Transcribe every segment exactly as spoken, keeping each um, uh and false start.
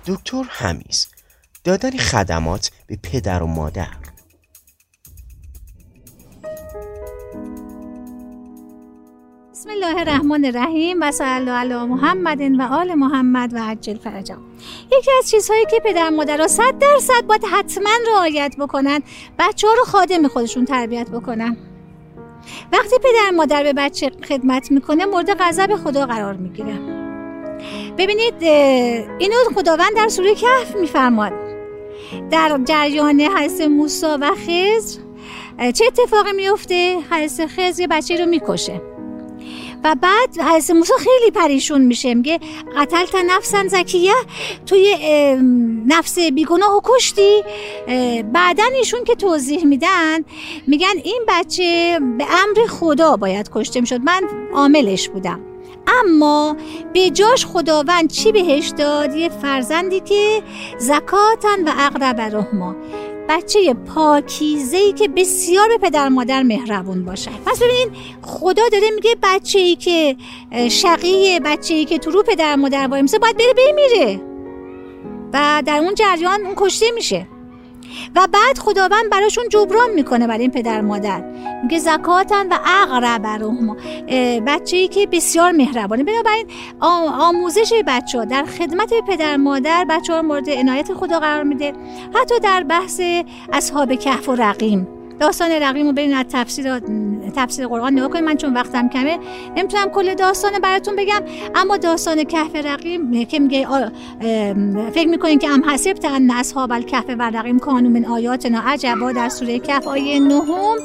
دکتر همیز، دادن خدمات به پدر و مادر. بسم الله الرحمن الرحیم و صلی الله علی محمد و آل محمد و عجل فرجهم. یکی از چیزهایی که پدر مادرها صد درصد باید حتما رعایت بکنن، بچه‌ها رو خادم خودشون تربیت بکنن. وقتی پدر مادر به بچه خدمت میکنه مورد غضب خدا قرار میگیره. ببینید اینو خداوند در سوره کهف میفرماد. در جریان حضرت موسی و خضر چه اتفاقی میفته؟ حضرت خضر یه بچه رو میکشه و بعد حضرت موسی خیلی پریشون میشه، میگه قتلت نفسا زکیه، توی نفس بیگناه کشتی. بعدن ایشون که توضیح میدن میگن این بچه به امر خدا باید کشته میشد، من عاملش بودم، اما به جاش خداوند چی بهش داد؟ یه فرزندی که زکاتن و اقرب رحما، بچه پاکیزه‌ای که بسیار به پدر مادر مهربون باشه. پس ببینین خدا داره میگه بچه‌ای که شقیه، بچه‌ای که تو رو پدر مادر وای میسه باید بره بمیره و در اون جریان اون کشته میشه و بعد خداوند براشون جبران میکنه برای این پدر مادر، میگه زکاتن و اقرب رحما، بچه‌ای که بسیار مهربانه. بنابراین آموزش بچه‌ها در خدمت پدر مادر بچه‌ها مورد عنایت خدا قرار میده. حتی در بحث اصحاب کهف و رقیم، داستان رقیم رو برین از تفسیر تفسیر قرآن نگاه کنید. من چون وقتم کمه نمیتونم کل داستان براتون بگم، اما داستان کهف رقیم که میگه فکر میکنین که ام حسبت ان اصحاب الکهف و رقیم کانوا من آیاتنا عجبا، در سوره کهف آیه نهم.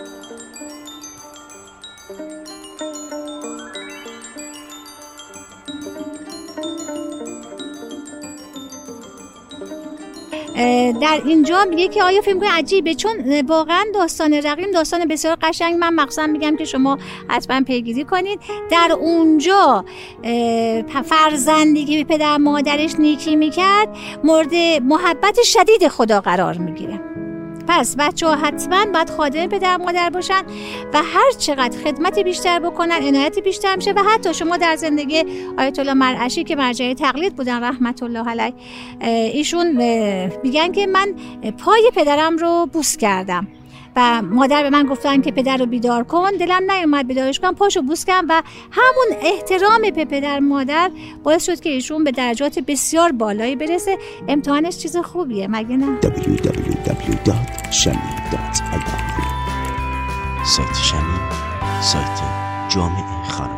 در اینجا میگه که آیا فکر می‌کنید عجیبه، چون واقعا داستان رقیم داستان بسیار قشنگ، من مخصوصا میگم که شما حتما پیگیری کنید. در اونجا فرزندی که به پدر مادرش نیکی میکرد مورد محبت شدید خدا قرار میگیره. پس بچه ها حتما باید خادم پدر مادر باشن و هر چقدر خدمت بیشتر بکنن عنایت بیشتر میشه. و حتی شما در زندگی آیت الله مرعشی که مرجع تقلید بودن رحمت الله علیه، ایشون میگن که من پای پدرم رو بوس کردم و مادر به من گفتن که پدر رو بیدار کن، دلم نیومد بیدارش کنم، پاشو بوس کردم و همون احترام به پدر مادر باعث شد که ایشون به درجات بسیار بالایی برسه. امتحانش چیز خوبیه مگه نه؟ دبلیو دبلیو دبلیو دات شمی دات آی آر. سایت شمی، سایت جامعه خانواده.